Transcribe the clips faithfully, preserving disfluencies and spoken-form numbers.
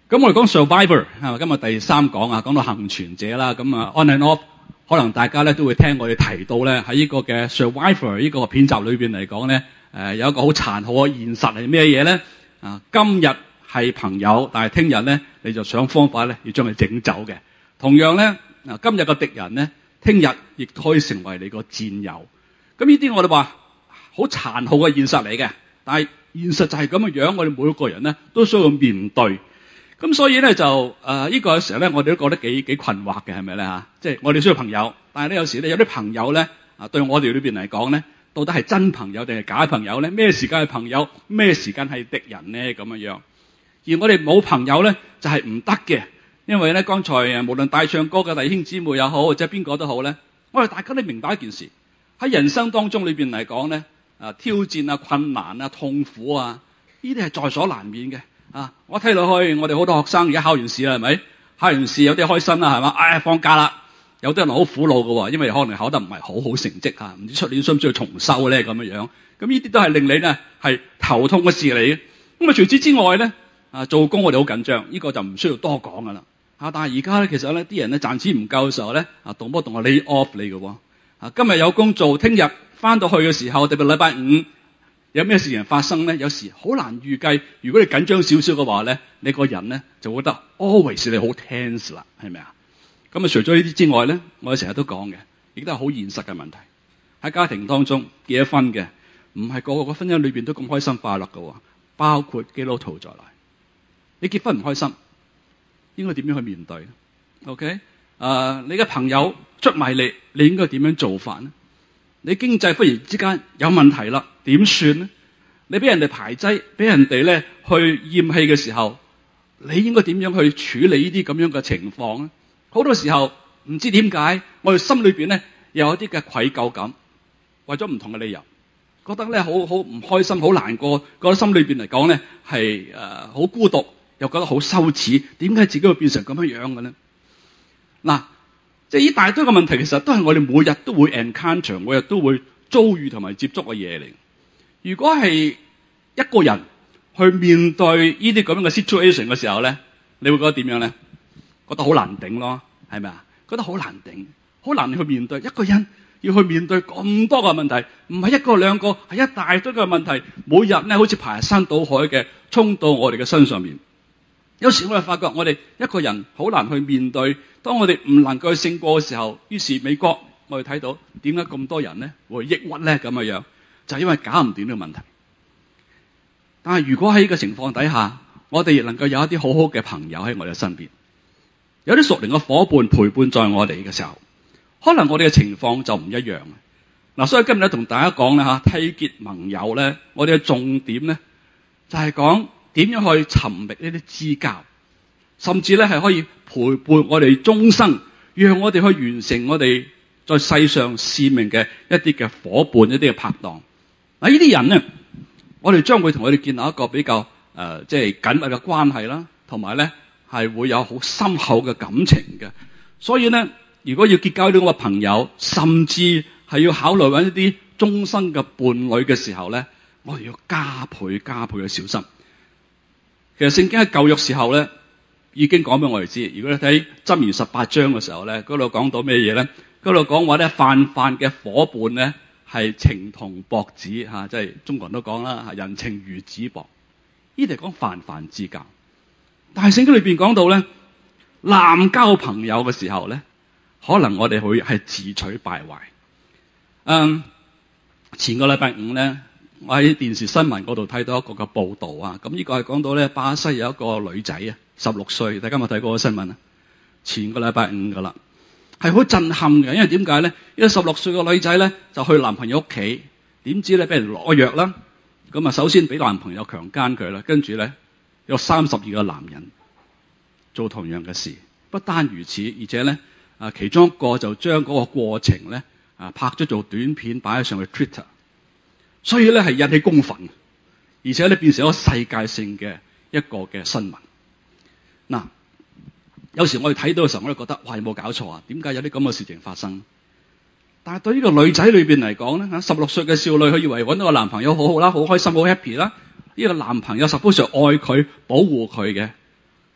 咁我哋講 survivor 係嘛？今日第三講啊，講到幸存者啦。咁啊 on and off， 可能大家咧都會聽我哋提到咧喺呢個嘅 survivor 呢個片集裏邊嚟講咧，誒有一個好殘酷嘅現實係咩嘢咧？啊，今日係朋友，但係聽日咧你就想方法咧要將佢整走嘅。同樣咧，啊今日個敵人咧，聽日亦可以成為你個戰友。咁呢啲我哋話好殘酷嘅現實嚟嘅，但係現實就係咁嘅樣，我哋每一個人咧都需要面對。咁所以咧就誒、呃這個、呢個有時候咧，我哋都覺得幾幾困惑嘅，係咪咧嚇？即係我哋需要朋友，但係咧有時咧有啲朋友咧啊，對我哋裏邊嚟講咧，到底係真朋友定係假朋友咧？咩時間係朋友，咩時間係敵人咧？咁樣樣。而我哋冇朋友咧，就係唔得嘅，因為咧剛才誒無論帶唱歌嘅弟兄姊妹又好，或者邊個都好咧，我哋大家都明白一件事，喺人生當中裏邊嚟講咧，啊挑戰啊、困難啊、痛苦啊，呢啲係在所難免嘅。啊！我睇落去，我哋好多學生而家考完試啦，係咪？考完試有啲開心啦，係嘛？唉、哎，放假啦！有啲人好苦惱嘅，因為可能考得唔係好好成績嚇，唔知出年需唔需要重修咧咁樣樣。咁呢啲都係令你咧係頭痛嘅事嚟嘅。咁啊，除此之外咧，啊做工我哋好緊張，呢、這個就唔需要多講噶啦。啊，但係而家咧，其實咧啲人咧賺錢唔夠嘅時候咧，啊動不動啊 lay off 你嘅喎。啊，今日有工做，聽日翻到去嘅時候，特別禮拜五。有咩事情發生咧？有時好難預計。如果你緊張少少嘅話咧，你個人咧就會覺得 always 你好 tense 啦，係咪啊？咁啊，除咗呢啲之外咧，我哋成日都講嘅，亦都係好現實嘅問題。喺家庭當中結咗婚嘅，唔係個個個婚姻裏邊都咁開心快樂嘅，包括基督徒在內。你結婚唔開心，應該點樣去面對 ？OK， 誒、呃，你嘅朋友出賣你，你應該點樣做法呢？你經濟忽然之間有問題啦，點算呢？你俾人哋排擠，俾人哋咧去厭棄嘅時候，你應該點樣去處理呢啲咁樣嘅情況呢？好多時候唔知點解，我哋心裏邊咧有一啲嘅愧疚感，為咗唔同嘅理由，覺得咧好好唔開心，好難過，覺得心裏邊嚟講咧係誒好孤獨，又覺得好羞恥，點解自己會變成咁樣樣嘅咧？嗱。即係呢大堆嘅問題，其實都係我哋每日都會 encounter，每日都會遭遇同埋接觸嘅嘢嚟。如果係一個人去面對呢啲咁樣嘅 situation 嘅時候咧，你會覺得點樣咧？覺得好難頂咯，係咪啊？覺得好難頂，好難去面對。一個人要去面對咁多個問題，唔係一個兩個，係一大堆嘅問題，每日咧好似排山倒海嘅衝到我哋嘅身上面。有時我哋發覺我哋一個人好難去面對，當我哋唔能夠勝過嘅時候，於是美國我哋睇到點解咁多人咧會抑鬱咧咁嘅樣，就係因為搞唔掂呢個問題。但係如果喺呢個情況底下，我哋亦能夠有一啲好好嘅朋友喺我哋身邊，有啲屬靈嘅夥伴陪伴在我哋嘅時候，可能我哋嘅情況就唔一樣。嗱，所以今日咧同大家講咧嚇，締結盟友咧，我哋嘅重點咧就係講。點樣去尋覓呢啲知交，甚至咧係可以陪伴我哋終生，讓我哋去完成我哋在世上使命嘅一啲嘅夥伴、一啲嘅拍檔。嗱，呢啲人咧，我哋將會同佢哋建立一個比較誒，即係緊密嘅關係啦，同埋咧係會有好深厚嘅感情嘅。所以咧，如果要結交呢個朋友，甚至係要考慮揾一啲終生嘅伴侶嘅時候咧，我哋要加倍加倍嘅小心。其實聖經喺舊約時候咧，已經講俾我哋知。如果你睇箴言十八章嘅時候咧，嗰度講到咩嘢咧？嗰度講話咧，泛泛嘅夥伴咧係情同薄子嚇，即係中國人都講啦嚇，人情如紙薄。呢啲係講泛泛之交。但係聖經裏邊講到咧，濫交朋友嘅時候咧，可能我哋會係自取敗壞。嗯，前個禮拜五咧。我喺電視新聞嗰度睇到一個嘅報導啊，咁呢個係講到咧巴西有一個女仔啊，十六歲，大家有冇睇過個新聞啊？前個禮拜五噶啦，係好震撼嘅，因為點解咧？因為十六歲個女仔咧就去男朋友屋企，點知咧俾人攞藥啦，咁啊首先俾男朋友強姦佢啦，跟住咧有三十二個男人做同樣嘅事，不單如此，而且咧啊其中一個就將嗰個過程咧啊拍咗做短片擺咗上去 Twitter。所以咧係引起公憤，而且咧變成一個世界性嘅一個嘅新聞。嗱，有時我哋睇到嘅時候，我都覺得哇，有冇搞錯啊？點解有啲咁嘅事情發生？但係對呢個女仔裏邊嚟講咧，嚇十六歲嘅少女，佢以為揾到個男朋友好好啦，好開心，好 happy 啦。呢個男朋友 suppose 愛佢、保護佢嘅，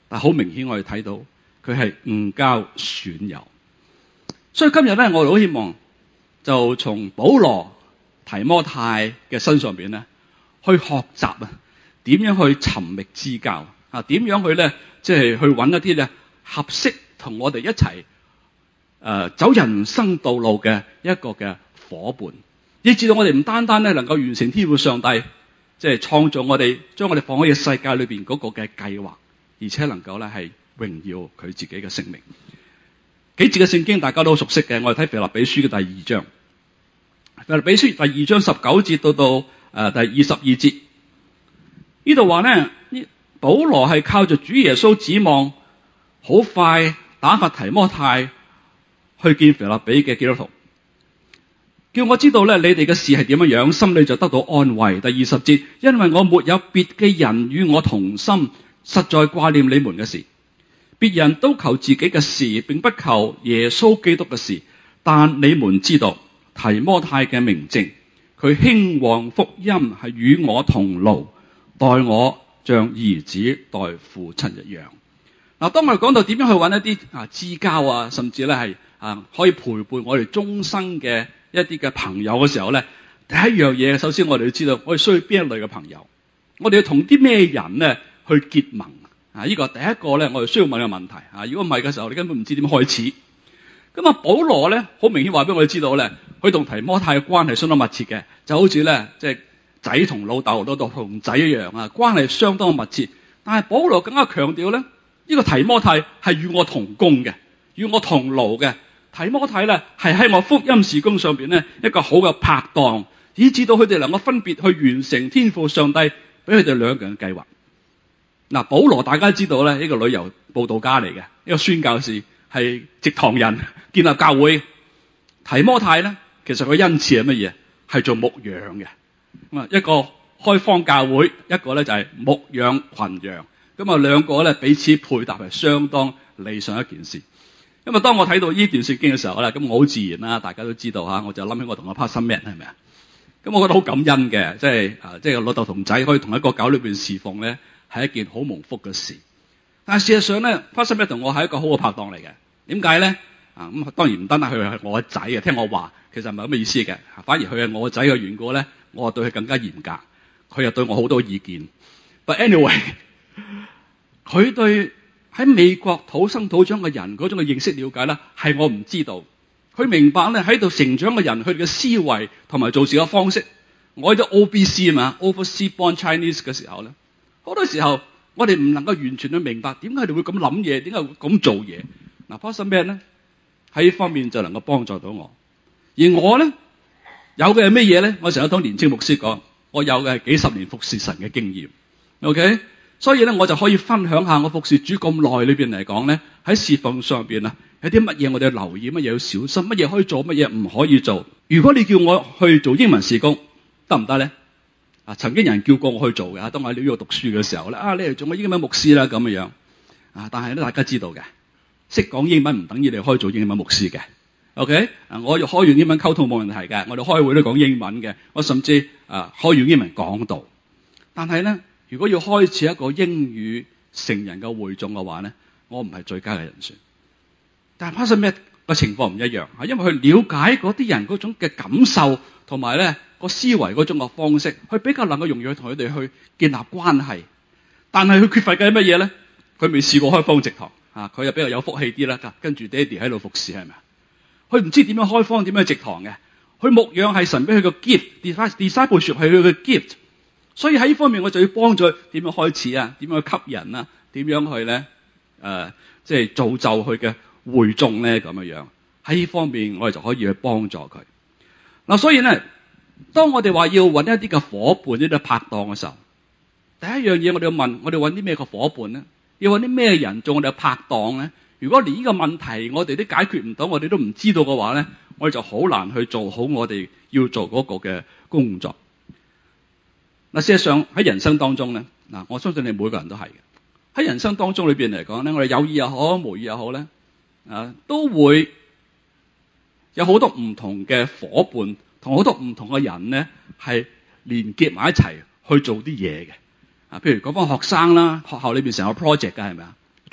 但好明顯我哋睇到佢係誤交損友。所以今日咧，我哋好希望就從保羅、提摩太嘅身上邊咧，去學習啊，點樣去尋覓知交啊，點樣去咧，即係去揾一啲咧合適同我哋一齊誒、呃、走人生道路嘅一個嘅夥伴，以至到我哋唔單單咧能夠完成天父上帝即係創造我哋，將我哋放喺嘅世界裏邊嗰個嘅計劃，而且能夠咧係榮耀佢自己嘅聖名。幾節嘅聖經大家都好熟悉嘅，我哋睇腓立比書嘅第二章。腓立比書第二章十九節到到誒、呃、第二十二節，呢度話咧，保羅係靠着主耶穌指望好快打發提摩太去見腓立比嘅基督徒，叫我知道咧你哋嘅事係點樣樣，心裏就得到安慰。第二十節，因為我沒有別嘅人與我同心，實在掛念你們嘅事。別人都求自己嘅事，並不求耶穌基督嘅事。但你們知道提摩太嘅明證，佢興旺福音係與我同勞，待我像兒子待父親一樣。嗱，當我哋講到點樣去揾一啲啊知交啊，甚至咧係啊可以陪伴我哋終生嘅一啲嘅朋友嘅時候咧，第一樣嘢，首先我哋要知道我哋需要邊一類嘅朋友，我哋要同啲咩人咧去結盟啊？呢個第一個咧，我哋需要問嘅問題啊。如果唔係嘅時候，你根本唔知點開始。咁啊，保羅咧好明顯話俾我哋知道咧，佢同提摩太嘅關係相當密切嘅，就好似咧即係仔同老豆、老豆同仔一樣啊，關係相當密切。但係保羅更加強調咧，呢個提摩太係與我同工嘅，與我同勞嘅。提摩太咧係喺我福音事工上邊咧一個好嘅拍檔，以至到佢哋能夠分別去完成天父上帝俾佢哋兩個人嘅計劃。嗱，保羅大家知道咧，呢個旅遊佈道家嚟嘅，一個宣教士，係植堂人，建立教會。提摩太咧，其實佢恩賜係乜嘢？係做牧羊嘅。咁啊，一個開荒教會，一個咧就係牧養群羊。咁啊，兩個咧彼此配搭係相當理想一件事。咁啊，當我睇到呢段聖經嘅時候咧，咁我好自然啦，大家都知道吓，我就諗起我同阿 Pastor Matt 係咪啊？咁我覺得好感恩嘅，即係啊，即係老豆同仔可以同一個教裏邊侍奉咧，係一件好蒙福嘅事。但係事實上咧 Pastor Matt 同我係一個好嘅拍檔嚟嘅。點解咧？啊，咁當然唔單單佢係我嘅仔嘅，聽我話其實唔係咁嘅意思嘅，反而佢係我嘅仔嘅緣故咧，我對佢更加嚴格，佢又對我好多意見。But anyway， 佢對喺美國土生土長嘅人嗰種嘅認識了解咧，係我唔知道。佢明白咧喺度成長嘅人，佢哋嘅思維同埋做事嘅方式。我喺度 O B C 啊嘛 ，Overseas Born Chinese 嘅時候咧，好多時候我哋唔能夠完全去明白點解佢哋會咁諗嘢，點解會咁做嘢。嗱，發生咩咧？喺呢方面就能夠幫助到我。而我咧有嘅係咩嘢咧？我成日同年青牧師講，我有嘅係幾十年服侍神嘅經驗。OK， 所以咧我就可以分享下我服侍主咁耐裏邊嚟講咧，喺侍奉上邊啊，有啲乜嘢我哋要留意，乜嘢要小心，乜嘢可以做，乜嘢唔可以做。如果你叫我去做英文事工，得唔得咧？啊，曾經有人叫過我去做嘅，當我喺紐約讀書嘅時候咧，啊，你嚟做我英文牧師啦咁嘅樣。啊，但係咧大家知道嘅。識講英文唔等於你可以做英文牧師嘅 ，OK？ 啊，我要開完英文溝通冇問題嘅，我哋開會都講英文嘅，我甚至啊開完英文講道。但係咧，如果要開始一個英語成人嘅會眾嘅話咧，我唔係最佳嘅人選。但係發生咩個情況唔一樣啊？因為佢了解嗰啲人嗰種嘅感受同埋咧個思維嗰種嘅方式，佢比較能夠容易去同佢哋去建立關係。但係佢缺乏嘅係乜嘢咧？佢未試過開荒植堂。啊！佢又比較有福氣啲啦，跟住爹哋喺度服侍係咪？佢唔知點樣開荒，點樣植堂嘅。佢牧養係神俾佢個 gift，discipleship 係佢嘅 gift。所以喺呢方面，我就要幫助點樣開始啊？點樣去吸引啊？點樣去咧？誒、呃，即係造就佢嘅會眾咧咁樣樣。喺呢方面，我哋就可以去幫助佢。嗱，所以咧，當我哋話要揾一啲嘅夥伴、一啲拍檔嘅時候，第一樣嘢我哋要問：我哋揾啲咩嘅夥伴咧？要揾啲咩人做我哋嘅拍檔咧？如果連呢個問題我哋都解決唔到，我哋都唔知道嘅話咧，我哋就好難去做好我哋要做嗰個嘅工作。嗱，事實上喺人生當中咧，嗱，我相信你每個人都係嘅。喺人生當中裏邊嚟講咧，我哋有意又好，無意又好咧，啊，都會有好多唔同嘅夥伴，同好多唔同嘅人咧，係連結埋一齊去做啲嘢嘅。啊，譬如嗰班學生啦，學校裏邊成個 project 㗎，係咪啊？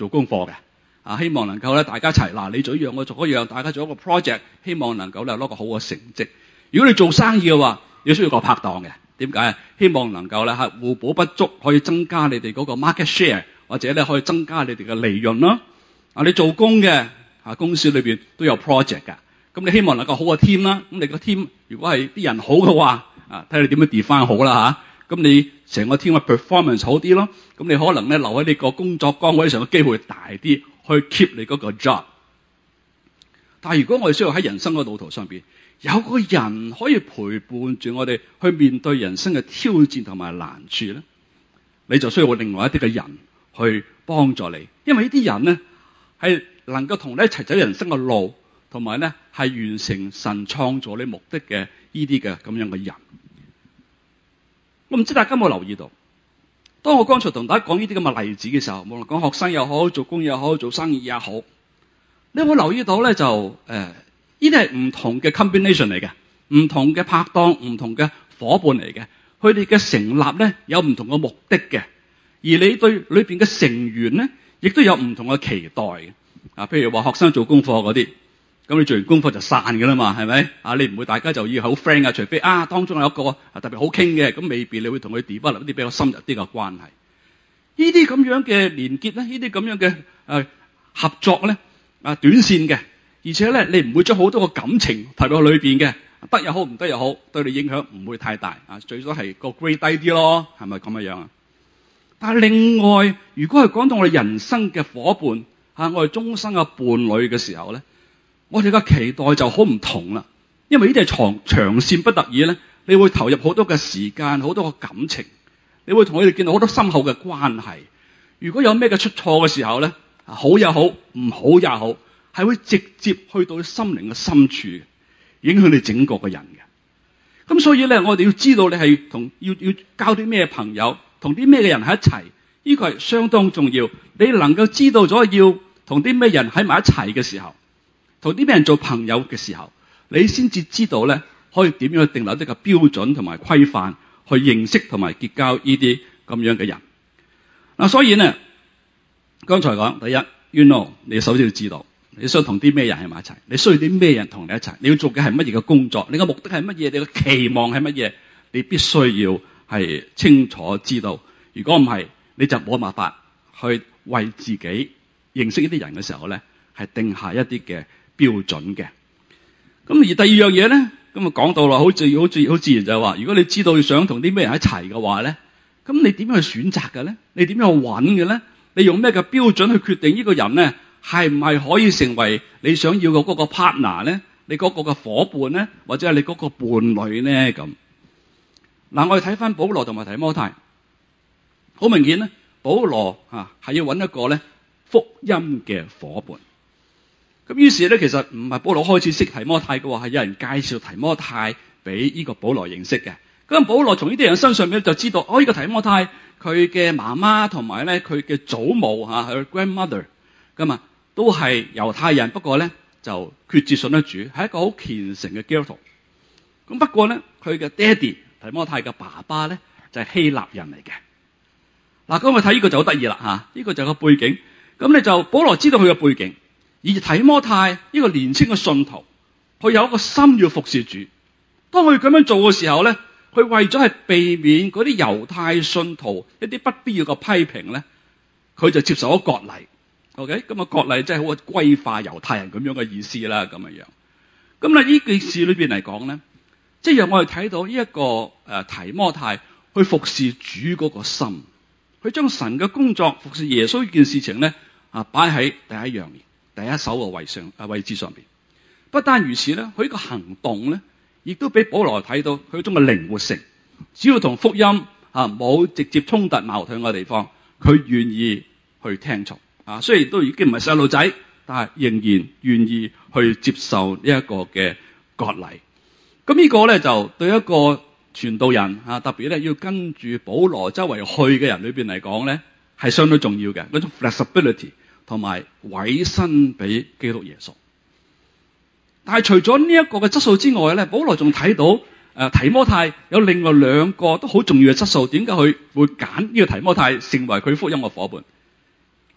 做功課嘅，啊希望能夠咧大家一齊嗱，你做一樣我做嗰樣，大家做一個 project， 希望能夠咧攞個好嘅成績。如果你做生意嘅話，你需要個拍檔嘅，點解啊？希望能夠咧係互補不足，可以增加你哋嗰個 market share， 或者咧可以增加你哋嘅利潤啦。啊，你做工嘅啊公司裏邊都有 project 㗎，咁你希望能夠好嘅 team 啦，咁你個 team 如果係啲人好嘅話，啊睇你點樣 define 好啦嚇，咁你成個 team 嘅 performance 好啲咯，咁你可能咧留喺你個工作崗位上嘅機會大啲，去 keep 你嗰個 job。但係如果我哋需要喺人生嘅路途上邊，有個人可以陪伴住我哋去面對人生嘅挑戰同埋難處咧，你就需要另外一啲嘅人去幫助你，因為呢啲人咧係能夠同你一齊走人生嘅路，同埋咧係完成神創造你目的嘅呢啲嘅咁樣嘅人。我唔知大家有冇留意到，當我剛才同大家講呢啲咁嘅例子嘅時候，無論講學生又好，做工又好，做生意也好，你有冇留意到咧？就誒，呢啲係唔同嘅 combination 嚟嘅，唔同嘅拍檔，唔同嘅伙伴嚟嘅，佢哋嘅成立咧有唔同嘅目的嘅，而你對裏邊嘅成員咧，亦都有唔同嘅期待嘅。啊，譬如話學生做功課嗰啲，咁你做完功課就散㗎啦嘛，係咪？啊，你唔會大家就要好 friend 啊，除非啊當中有一個啊特別好傾嘅，咁未必你會同佢 develop 一啲比較深入啲嘅關係。呢啲咁樣嘅連結咧，呢啲咁樣嘅誒、啊、合作咧，啊短線嘅，而且咧你唔會將好多個感情投入裏邊嘅，得又好唔得又好，對你影響唔會太大啊，最多係個 grade 低啲咯，係咪咁嘅樣啊？但係另外，如果係講到我哋人生嘅伙伴啊，我哋終生嘅伴侶嘅時候咧，我哋嘅期待就好唔同啦，因為呢啲係長長線不得已咧，你會投入好多嘅時間，好多嘅感情，你會同佢哋建立好多深厚嘅關係。如果有咩嘅出錯嘅時候咧，好也好，唔好也好，係會直接去到心靈嘅深處，影響你整個嘅人嘅。咁所以咧，我哋要知道你係同要要交啲咩朋友，同啲咩嘅人喺一齊，呢個係相當重要。你能夠知道咗要同啲咩人喺埋一齊嘅時候，同啲咩人做朋友嘅時候，你先至知道咧，可以點樣去訂立一啲嘅標準同埋規範，去認識同埋結交呢啲咁樣嘅人。嗱，所以呢，剛才講第一 ，you know， 你首先要知道你想同啲咩人喺埋一齊，你需要啲咩人同你一齊，你要做嘅係乜嘢嘅工作，你嘅目的係乜嘢，你嘅期望係乜嘢，你必須要係清楚知道。如果唔係，你就冇辦法去為自己認識呢啲人嘅時候咧，係定下一啲嘅標準嘅。咁而第二樣嘢咧，咁啊講到啦，好自好自好自然就係話，如果你知道你想同啲咩人一齊嘅話咧，咁你點樣去選擇嘅咧？你點樣去揾嘅咧？你用咩嘅標準去決定呢個人咧係唔係可以成為你想要嘅嗰個 partner 咧？你嗰個嘅伙伴咧，或者係你嗰個伴侶咧？咁嗱，我哋睇翻保羅同埋提摩太，好明顯咧，保羅啊係要揾一個咧福音嘅伙伴。咁於是咧，其實唔係保羅開始識提摩太嘅話，係有人介紹提摩太俾呢個保羅認識嘅。咁保羅從呢啲人身上面就知道，哦，呢個提摩太佢嘅媽媽同埋咧佢嘅祖母嚇，佢 grandmother 咁啊，都係猶太人，不過咧就決志信得主，係一個好虔誠嘅基督徒。咁不過咧，佢嘅爹哋提摩太嘅爸爸咧就係希臘人嚟嘅。嗱，咁我睇呢個就好得意啦嚇，呢個就係個背景。咁你就保羅知道佢嘅背景。而提摩太呢個年輕嘅信徒，佢有一個心要服侍主。當佢咁樣做嘅時候咧，佢為咗係避免嗰啲猶太信徒一啲不必要嘅批評咧，佢就接受咗割禮。OK，咁啊割禮即係好歸化猶太人咁樣嘅意思啦，咁樣樣。咁啊呢件事裏邊嚟講咧，即係讓我哋睇到呢一個誒提摩太去服侍主嗰個心，佢將神嘅工作服侍耶穌呢件事情咧啊擺喺第一樣嘢。第一手嘅位上啊位置上邊，不單如此咧，佢呢個行動咧，亦都俾保羅睇到佢一種嘅靈活性。只要同福音啊冇直接衝突矛盾嘅地方，佢願意去聽從啊。雖然都已經唔係細路仔，但係仍然願意去接受呢一個嘅割禮。咁呢個咧就對一個傳道人啊，特別咧要跟住保羅周圍去嘅人裏邊嚟講咧，係相當重要嘅嗰種 flexibility。同埋委身俾基督耶穌，但係除咗呢一個嘅質素之外咧，保羅仲睇到誒、呃、提摩太有另外兩個都好重要嘅質素。點解佢會揀呢個提摩太成為佢福音嘅伙伴？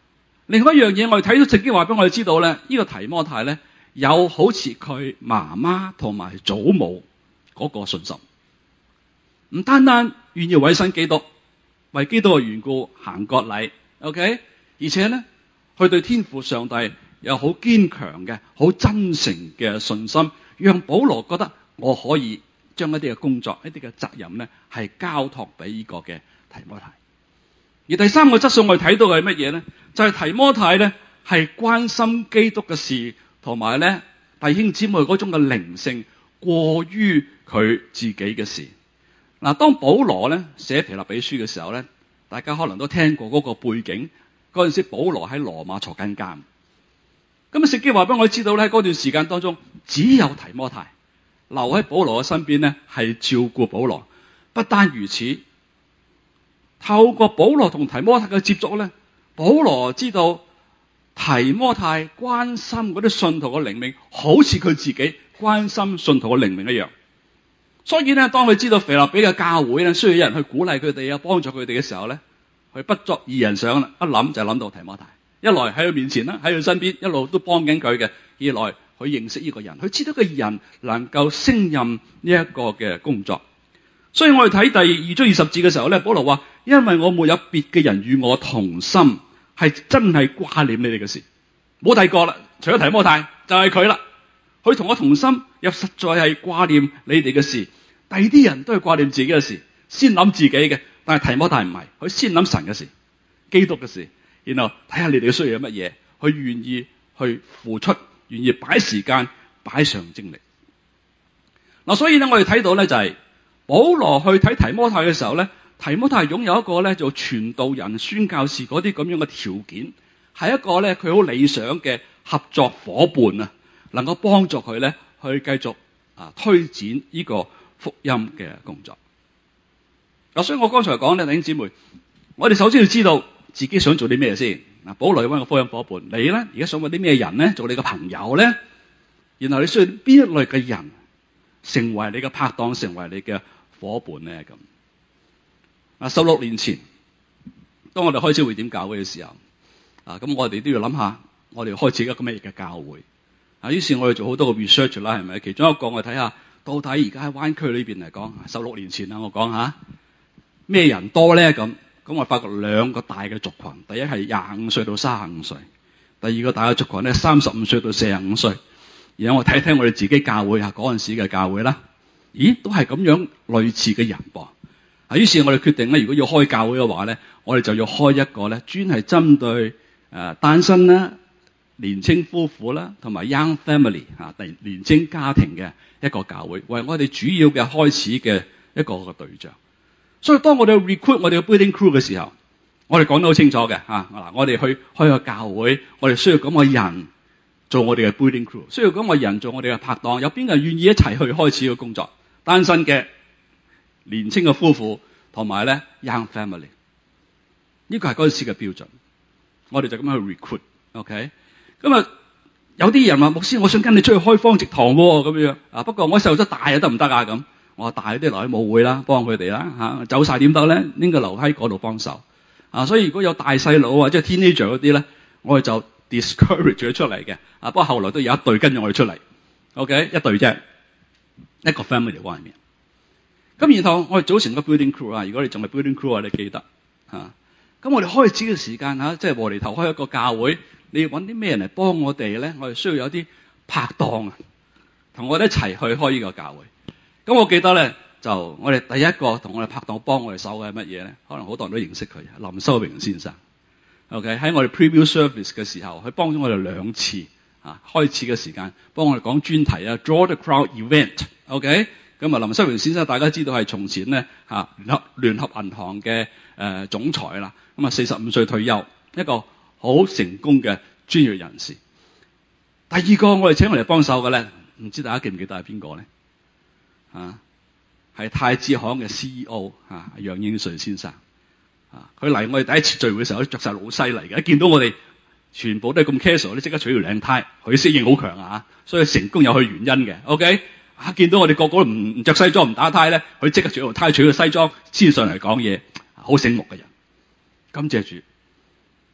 另外一樣嘢，我哋睇到聖經話俾我哋知道咧，呢、這個提摩太咧有好似佢媽媽同埋祖母嗰個信心，唔單單願意委身基督，為基督嘅緣故行割禮 ，OK， 而且咧佢對天父上帝有好堅強嘅、好真誠嘅信心，讓保羅覺得我可以將一啲嘅工作、一啲嘅責任咧係交託俾呢個嘅提摩太。而第三個質素我哋睇到嘅係乜嘢咧？就係、是、提摩太咧係關心基督嘅事，同埋咧弟兄姊妹嗰種嘅靈性過於佢自己嘅事。嗱，當保羅咧寫腓立比書嘅時候咧，大家可能都聽過嗰個背景。嗰陣時保羅喺羅馬坐緊監，咁啊聖經話俾我知道咧，喺嗰段時間當中，只有提摩太留喺保羅嘅身邊咧，係照顧保羅。不單如此，透過保羅同提摩太嘅接觸咧，保羅知道提摩太關心嗰啲信徒嘅靈命，好似佢自己關心信徒嘅靈命一樣。所以咧，當佢知道腓立比嘅教會咧需要有人去鼓勵佢哋啊，幫助佢哋嘅時候咧，佢不作二人想啦，一諗就諗到提摩太。一來喺佢面前啦，喺佢身邊一路都幫緊佢嘅；二來佢認識呢個人，佢知道個人能夠勝任呢一個嘅工作。所以我哋睇第二章二十節嘅時候咧，保羅話：因為我沒有別嘅人與我同心，係真係掛念你哋嘅事，冇第二個啦，除咗提摩太就係佢啦。佢同我同心，又實在係掛念你哋嘅事。第二啲人都係掛念自己嘅事，先諗自己嘅。但係提摩太唔係，佢先諗神嘅事、基督嘅事，然後睇下你哋嘅需要有乜嘢，佢願意去付出，願意擺時間、擺上精力。嗱，所以咧，我哋睇到咧就係、是、保羅去睇提摩太嘅時候咧，提摩太擁有一個咧做傳道人、宣教士嗰啲咁樣嘅條件，係一個咧佢好理想嘅合作夥伴啊，能夠幫助佢咧去繼續啊推展呢個福音嘅工作。嗱，所以我剛才講咧，弟兄姊妹，我哋首先要知道自己想做啲咩先。嗱，保羅要搵個福音夥伴，你咧而家想搵啲咩人咧做你嘅朋友咧？然後你需要邊一類嘅人成為你嘅拍檔，成為你嘅夥伴咧？咁啊，十六年前，當我哋開始會點教會嘅時候，啊，咁我哋都要諗下，我哋開始一個咩嘅教會啊？於是我哋做好多個 research 啦，係咪？其中一個我哋睇下，到底而家喺灣區裏邊嚟講，十六年前啦，我講下。咩人多咧？咁咁我發覺兩個大嘅族群，第一係廿五歲到三十五歲，第二個大嘅族群咧三十五歲到四十五歲。然後我睇睇我哋自己教會啊，嗰陣時嘅教會啦，咦，都係咁樣類似嘅人噃。啊，於是我哋決定咧，如果要開教會嘅話咧，我哋就要開一個咧，專係針對誒、呃、單身啦、年青夫婦啦，同埋 young family 啊，第年青家庭嘅一個教會，為我哋主要嘅開始嘅一個嘅對象。所以當我哋 recruit 我哋嘅 building crew 嘅時候，我哋講得好清楚嘅嚇。嗱，我哋去開個教會，我哋需要咁嘅人做我哋嘅 building crew，需要咁嘅人做我哋嘅拍檔。有邊個願意一齊去開始個工作？單身嘅、年青嘅夫婦同埋咧 young family， 呢個係嗰陣時嘅標準。我哋就咁樣去 recruit，OK？ 咁啊，有啲人話牧師，我想跟你出去開荒植堂喎，咁樣啊。不過我細路仔大啊，得唔得啊？咁。我話大啲留喺母會啦，幫佢哋啦嚇，走晒點得咧？應該留喺嗰度幫手啊！所以如果有大細佬啊，即係 teenager 嗰啲咧，我哋就 discourage 咗出嚟嘅啊。不過後來都有一隊跟住我哋出嚟 ，OK， 一隊啫，一個 family 關係面。咁然後我哋組成個 building crew 啊，如果你仲係 building crew 啊，你記得嚇。咁我哋開始嘅時間嚇，即係和嚟頭開一個教會，你要揾啲咩人嚟幫我哋咧？我哋需要有啲拍檔啊，同我哋一齊去開呢個教會。咁我記得咧，就我哋第一個同我哋拍檔幫我哋手嘅係乜嘢咧？可能好多人都認識佢，林修榮先生。OK， 喺我哋 preview service 嘅時候，佢幫咗我哋兩次啊，開始嘅時間幫我哋講專題啊 ，draw the crowd event。OK， 咁啊，林修榮先生大家知道係從前咧嚇聯合聯合銀行嘅誒、呃、總裁啦，咁啊四十五歲退休，一個好成功嘅專業人士。第二個我哋請我哋幫手嘅咧，唔知大家記唔記得係邊個咧？啊，係太子行嘅 C E O 啊，楊英瑞先生啊，佢嚟我哋第一次聚會嘅時候，都着晒老西嚟嘅，一見到我哋全部都係咁 casual，咧即刻取條領呔，佢適應好強啊，所以成功有佢原因嘅。OK， 啊，見到我哋個個都唔唔着西裝唔打呔咧，佢即刻取條呔取條西裝先上嚟講嘢，好醒目嘅人。感謝主。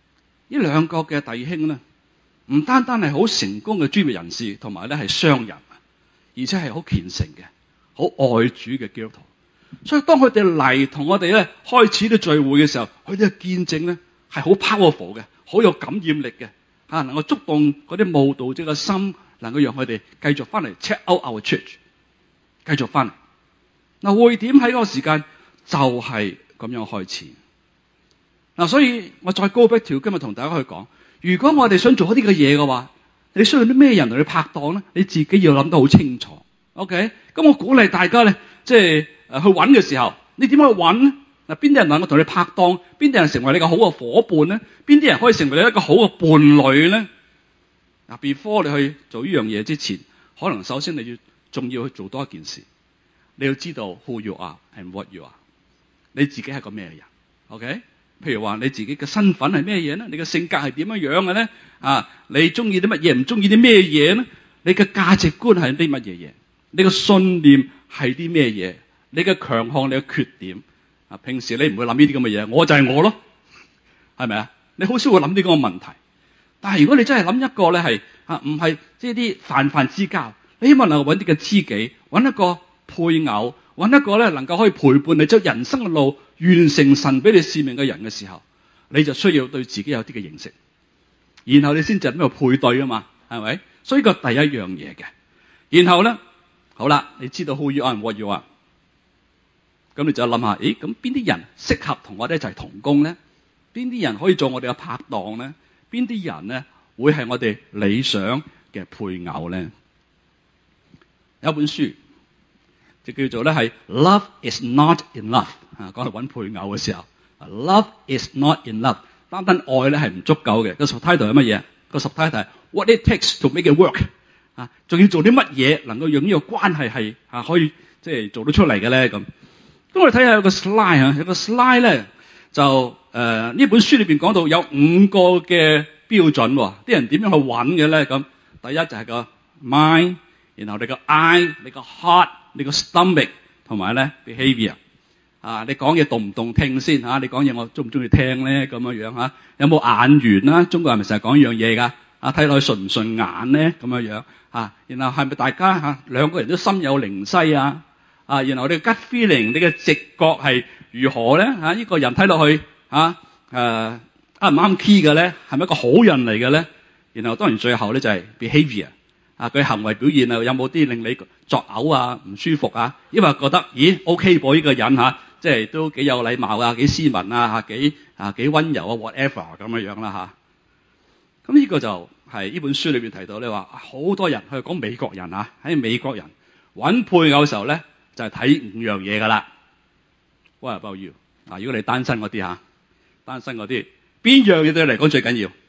呢兩個嘅弟兄咧，唔單單係好成功嘅專業人士，同埋咧係商人，而且係好虔誠嘅、好愛主嘅基督徒。所以當佢哋嚟同我哋咧開始啲聚會嘅時候，佢哋嘅見證咧係好 powerful 嘅，好有感染力嘅，啊能夠觸動嗰啲慕道者嘅心，能夠讓佢哋繼續翻嚟 check out our church， 繼續翻嚟。嗱，會點喺嗰個時間就係咁樣開始。嗱，所以我再高逼條今日同大家去講，如果我哋想做一啲嘅嘢嘅話，你需要啲咩人同你拍檔咧？你自己要諗得好清楚。OK， 咁我鼓勵大家咧，即係誒去揾嘅時候，你點樣去揾咧？嗱，邊啲人能夠同你拍檔？邊啲人成為你個好嘅伙伴咧？邊啲人可以成為你一個好嘅伴侶咧？嗱 ，before 你去做呢樣嘢之前，可能首先你要仲要去做多一件事，你要知道 who you are and what you are， 你自己係個咩人 ？OK， 譬如話你自己嘅身份係咩嘢咧？你嘅性格係點樣樣嘅咧？啊，你中意啲乜嘢？唔中意啲咩嘢咧？你嘅價值觀係啲乜嘢嘢？你嘅信念係啲咩嘢？你嘅強項，你嘅缺點啊？平時你唔會諗呢啲咁嘅嘢，我就係我咯，係咪啊？你好少會諗呢個問題。但係如果你真係諗一個咧係啊，唔係即係啲泛泛之交，你希望能夠揾啲嘅知己，揾一個配偶，揾一個咧能夠可以陪伴你走人生嘅路，完成神俾你使命嘅人嘅時候，你就需要對自己有啲嘅認識，然後你先至喺度配對啊嘛，係咪？所以個第一樣嘢嘅，然後咧好啦，你知道 who you are and what you are，咁你就諗下，咦，咁邊啲人適合同我哋一齊同工咧？邊啲人可以做我哋嘅拍檔咧？邊啲人咧會係我哋理想嘅配偶咧？有一本書就叫做咧係 Love is not enough 啊，講嚟揾配偶嘅時候 ，Love is not enough， 單單愛咧係唔足夠嘅。個 subtitle 係乜嘢？個 subtitle 係 What it takes to make it work 啊，仲要做啲乜嘢能夠讓呢個關係係啊可以即係做得出嚟嘅咧？咁咁我哋睇下有個 slide 啊，有個 slide 咧就誒呢、呃、本書裏邊講到有五個嘅標準，啲人點樣去揾嘅咧？咁第一就係個 mind， 然後你個 eye， 你個 heart， 你個 stomach， 同埋咧 behavior 啊，你講嘢動唔動聽先嚇、啊？你講嘢我中唔中意聽咧？咁樣樣嚇，有冇眼緣啦？中國人咪成日講一樣嘢㗎？啊，睇落去順唔順眼咧？咁樣樣啊，然後係咪大家嚇、啊、兩個人都心有靈犀啊？啊，然後你嘅 gut feeling， 你嘅直覺係如何咧？嚇、啊，呢個人睇落去嚇誒啱唔啱 key 嘅咧？係咪一個好人嚟嘅咧？然後當然最後咧就係 behavior 啊，佢行為表現啊，有冇啲令你作嘔啊、唔舒服啊？因為覺得咦 OK 噃呢個人嚇、啊，即係都幾有禮貌啊、幾斯文啊、嚇幾啊幾溫柔啊 whatever 咁樣樣啦嚇。咁呢個就係呢本書裏邊提到咧話，好多人去講美國人啊，喺美國人揾配偶嘅時候咧就係、是、睇五樣嘢㗎啦。What about you？啊，如果你單身嗰啲嚇，單身嗰啲邊樣嘢對你嚟講最緊要